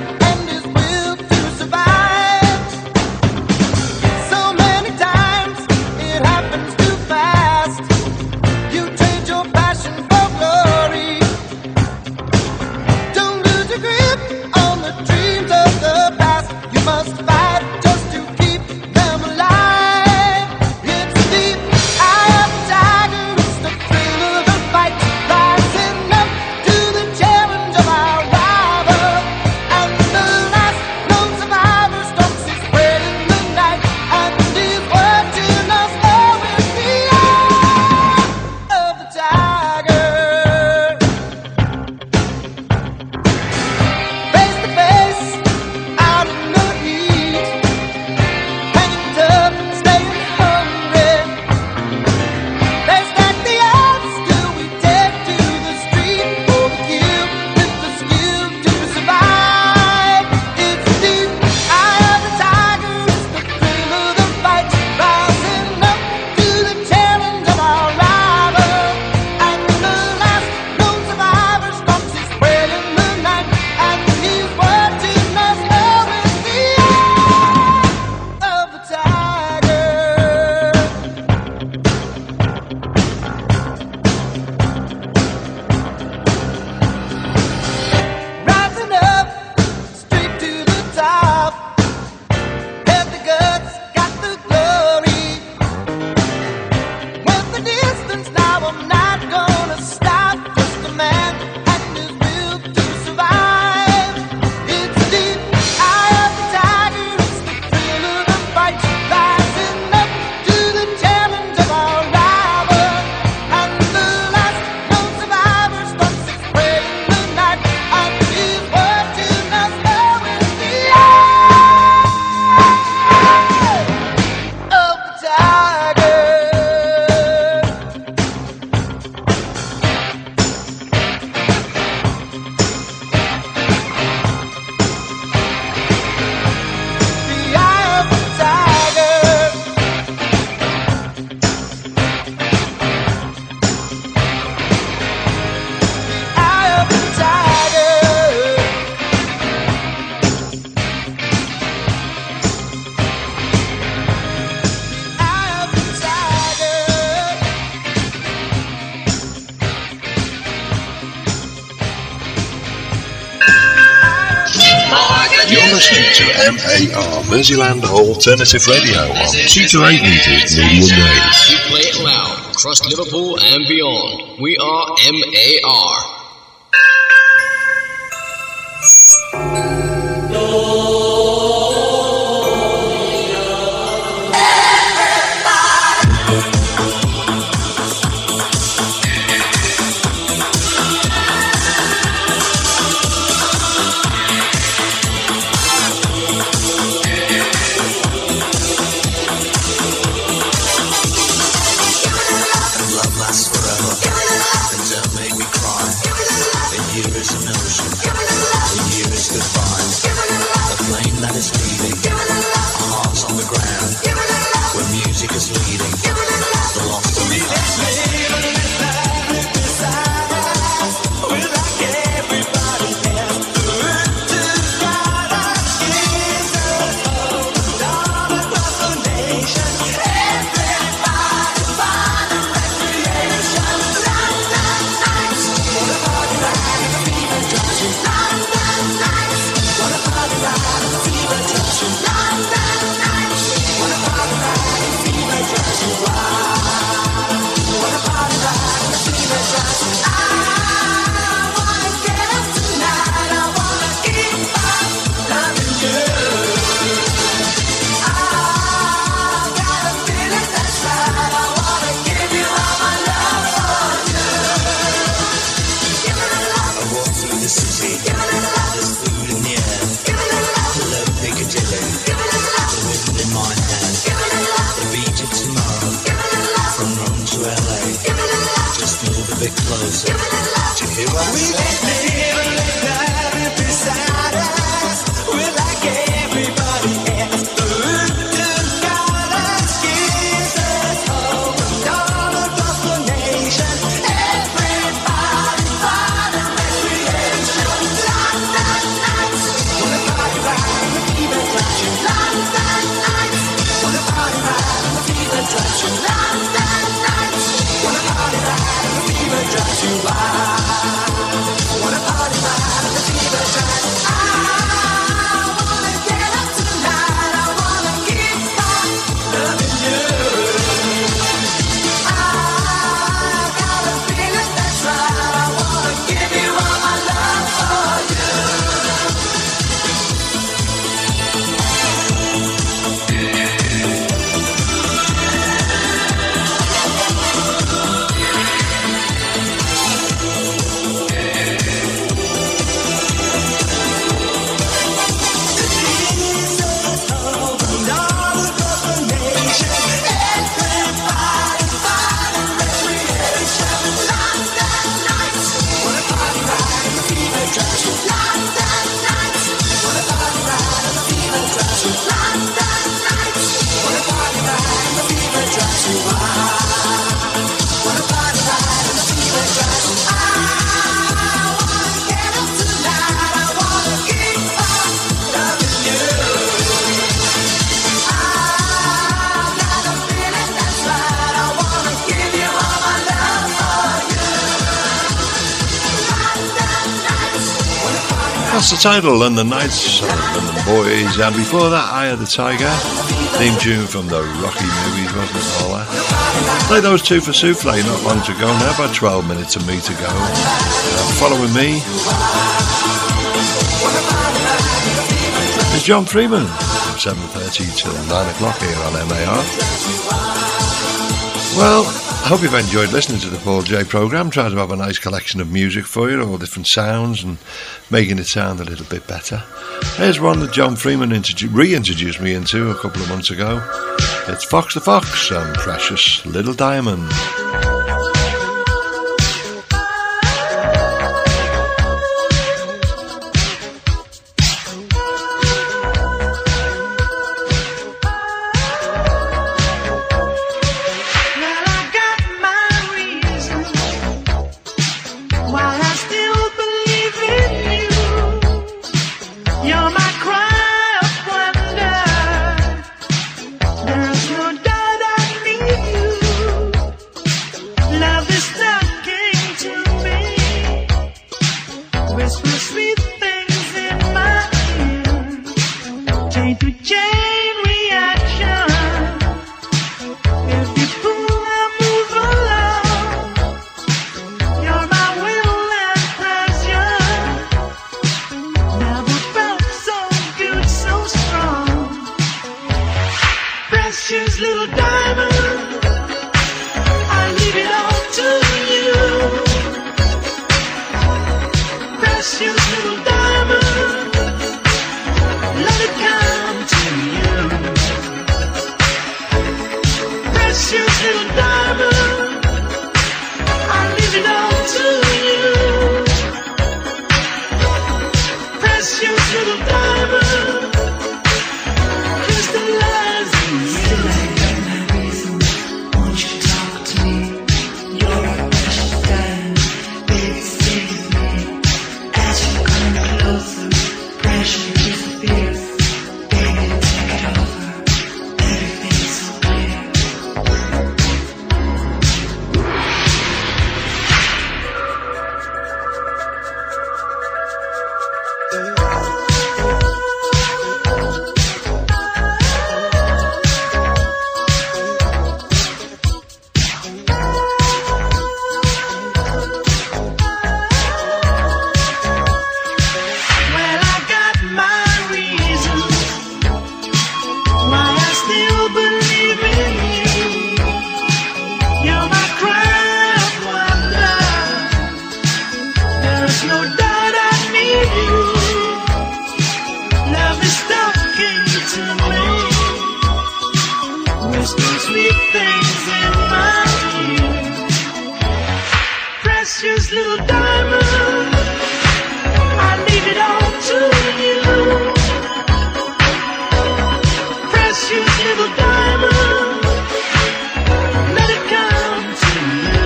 Speaker 3: You're listening to MAR, Merseyland Alternative Radio, on 2 to 8 metres medium wave.
Speaker 4: We play it loud across Liverpool and beyond. We are MAR.
Speaker 3: That's the title, London Nights, London Boys, and before that, Eye of the Tiger, theme tune from the Rocky movies, wasn't it, all that? Play those two for Souffle not long to go now, about 12 minutes of me to go. Following me is John Freeman from 7:30 till 9 o'clock here on MAR. Well, I hope you've enjoyed listening to the Paul J programme. Trying to have a nice collection of music for you, all different sounds and making it sound a little bit better. Here's one that John Freeman reintroduced me into a couple of months ago. It's Fox the Fox and Precious Little Diamond.
Speaker 10: Whisper sweet things in my ear.
Speaker 14: precious little diamond. Let it come to you. Precious little diamond. I leave it all to you. Precious little diamond. Crystallizing you.
Speaker 10: Won't you talk to me? You're a precious diamond. Baby, stay with me. As you come closer, pressure disappears. Baby, take it over. Everything's so clear.
Speaker 14: Well, I got my reasons why I still believe in you. You're my crown of wonder. There's no doubt I need you. Love is talking to me, whispering sweet things in my ear. Precious little diamond. I leave it all to you. Precious little diamond. Let it come to you.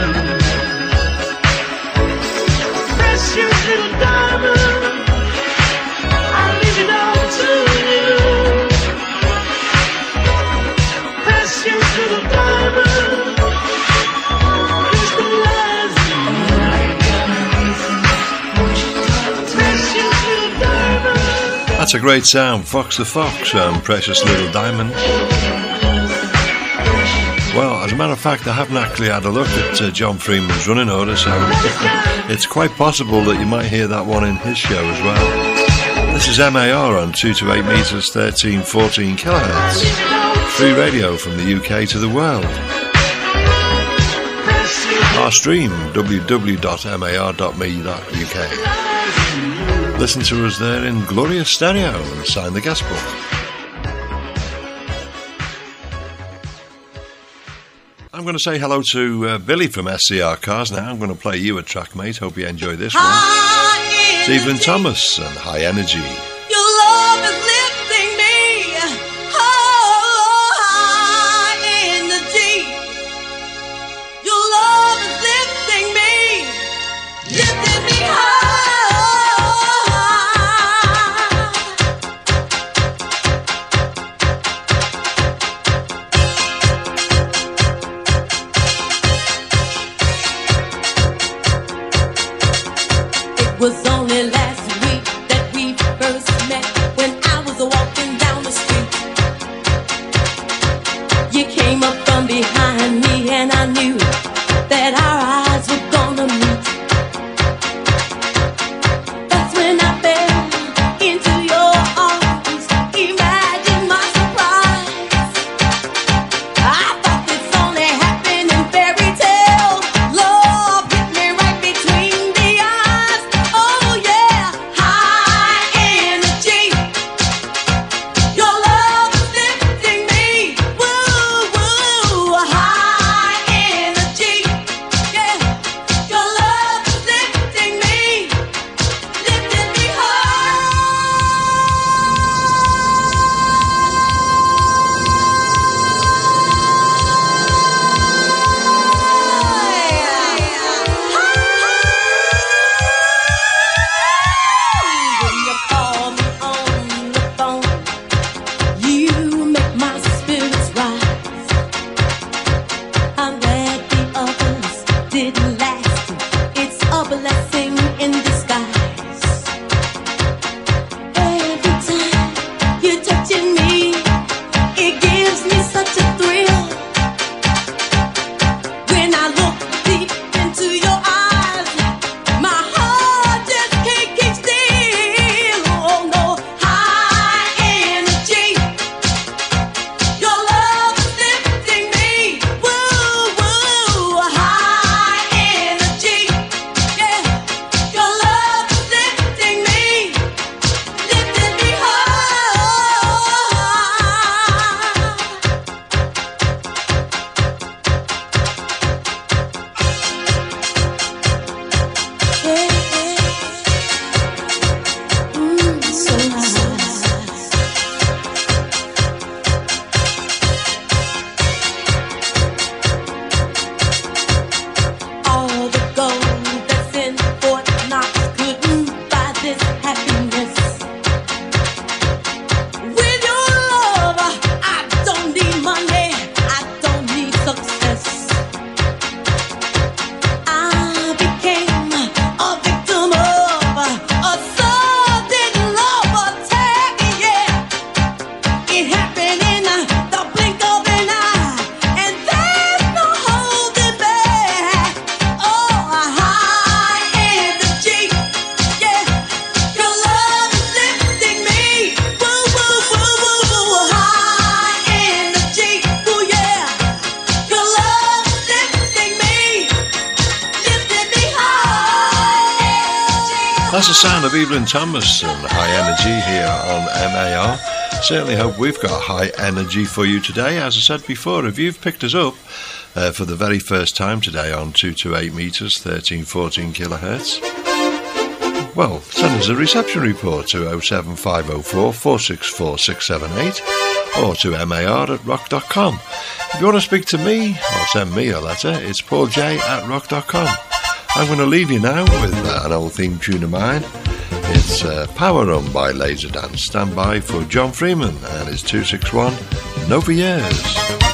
Speaker 14: Precious little diamond. I leave it all to you. Precious little diamond. Crystallizing you. Precious little diamond.
Speaker 3: That's a great sound, Fox the Fox, Precious Little Diamond. Well, as a matter of fact, I haven't actually had a look at John Freeman's running order, so it's quite possible that you might hear that one in his show as well. This is MAR on 2 to 8 metres, 1314 kilohertz. Free radio from the UK to the world. Our stream, www.mar.me.uk. Listen to us there in glorious stereo and sign the guest book. I'm going to say hello to Billy from SCR Cars now. I'm going to play you a track, mate. Hope you enjoy this one. It's Evelyn Thomas and High Energy.
Speaker 18: Your love is lifting me high in the deep. Your love is lifting me high. It was only last week that we first met when I was walking down the street. You came up from behind me and I knew that our eyes were gonna meet. That's when I fell into your arms. Imagine my surprise. I thought this only happened in fairy tales. Love hit me right between the eyes. Oh yeah.
Speaker 3: That's the sound of Evelyn Thomas and High Energy here on MAR. Certainly hope we've got high energy for you today. As I said before, if you've picked us up for the very first time today on 228 metres, 1314 kilohertz, well, send us a reception report to 07504 464 678 or to mar@rock.com. If you want to speak to me or send me a letter, it's pauljay@rock.com. I'm going to leave you now with an old theme tune of mine. It's Power Run by Laserdance. Stand by for John Freeman and his 261 Nova Years.